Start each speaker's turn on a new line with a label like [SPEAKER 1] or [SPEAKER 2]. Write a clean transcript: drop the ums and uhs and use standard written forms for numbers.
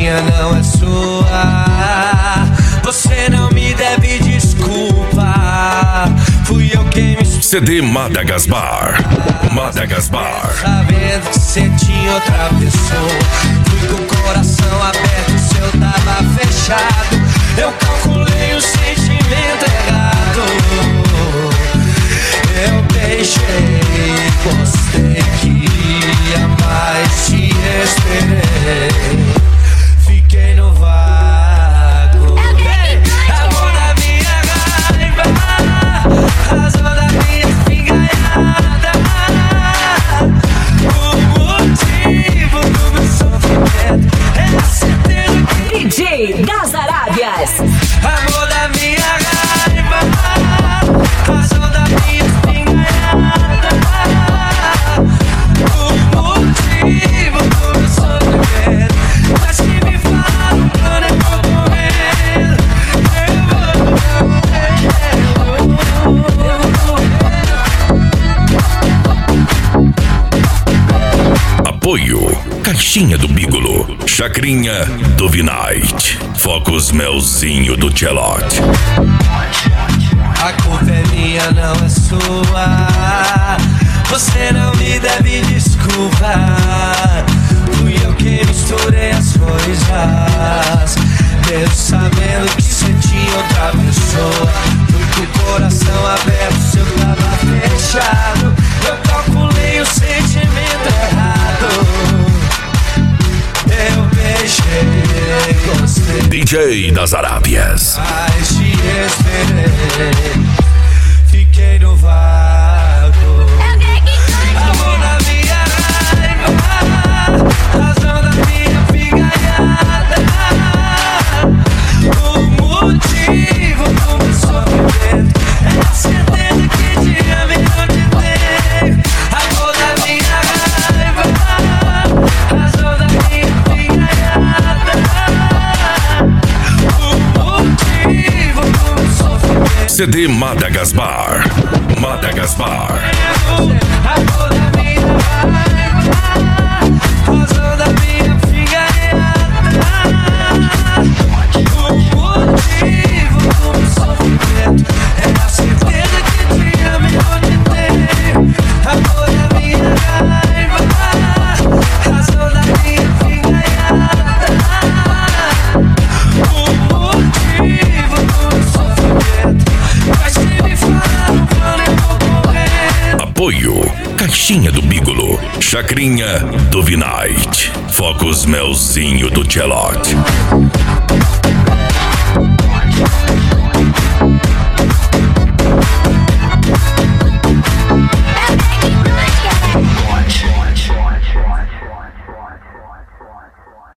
[SPEAKER 1] minha, não é sua. Você não me deve desculpa. Fui eu quem me...
[SPEAKER 2] CD Madagasbar. Madagasbar.
[SPEAKER 1] Sabendo que você tinha outra pessoa. Fui com o coração aberto, o seu tava fechado. Eu calculei o sentimento errado. Eu beijei, gostei, queria mais, te esperei. Fiquei no vácuo. Amor da minha raiva, razão da minha espingarda, o motivo do meu sofrimento é a certeza que
[SPEAKER 3] DJ das Arábias.
[SPEAKER 1] amor da minha raiva, razão da minha espingarda, o motivo do meu sofrimento. Mas que me falam quando eu vou correndo,
[SPEAKER 2] Apoio Caixinha do Bigolo, Chacrinha do Vinite, Focus Melzinho do Tchelote.
[SPEAKER 1] a culpa é minha, não é sua. Você não me deve desculpa. Fui eu que misturei as coisas, mesmo sabendo que você tinha outra pessoa. Fui com o coração aberto, seu tava fechado. Eu calculei o sentimento errado. Eu beijei, gostei,
[SPEAKER 2] DJ das Arábias.
[SPEAKER 1] mas te esperei. Fiquei no vácuo. Amor da minha raiva, razão da minha piganhada, o motivo do meu sofrimento é a certeza que te amo e não te tenho. Amor da minha raiva, razão da minha piganhada, o motivo do meu sofrimento.
[SPEAKER 2] CD Madagasbar. Madagasbar.
[SPEAKER 1] Amor da minha raiva, razão da minha piganhada, o motivo do meu sofrimento é a certeza que te amo e não te tenho. Amor da minha raiva, razão da minha piganhada, o motivo do meu sofrimento. Mas se me falam quando eu vou correndo,
[SPEAKER 2] Apoio Caixinha do Bigolo, Chacrinha do Vinite, Focus Melzinho do Tchelote.